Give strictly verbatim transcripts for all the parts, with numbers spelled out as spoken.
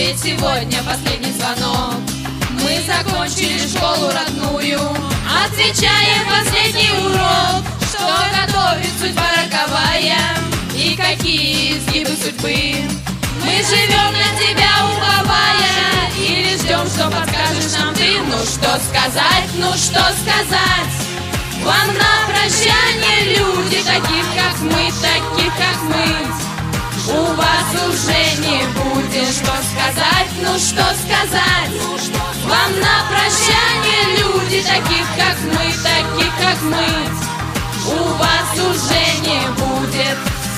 ведь сегодня последний звонок. Мы закончили школу родную, отвечаем последний урок. Что готовит судьба роковая и какие изгибы судьбы. Мы живем на тебя уповая, или ждем, что подскажешь нам ты. Ну что сказать, ну что сказать вам на прощание, люди, таких как мы, таких как мы. У вас уже не будет что сказать, ну что сказать вам на прощание, люди, таких как мы, таких как мы. У вас уже не будет.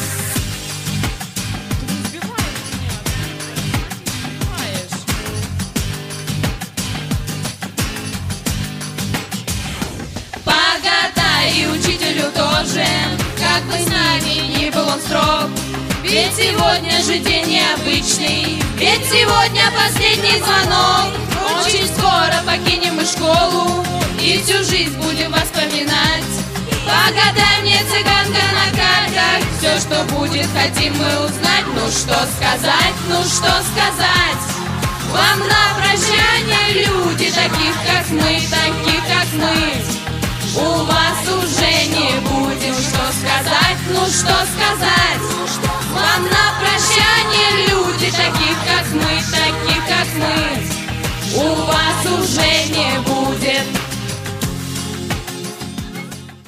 И учителю тоже, как бы с нами ни был он строг. Ведь сегодня же день необычный, ведь сегодня последний звонок. Очень скоро покинем мы школу и всю жизнь будем вспоминать. Погадай мне, цыганка, на картах, все, что будет, хотим мы узнать. Ну что сказать, ну что сказать вам на прощание, люди, таких как мы, таких как мы. У вас уже не будем что сказать, ну что сказать вам на прощание, люди, таких как мы, таких как мы. У вас уже не будем.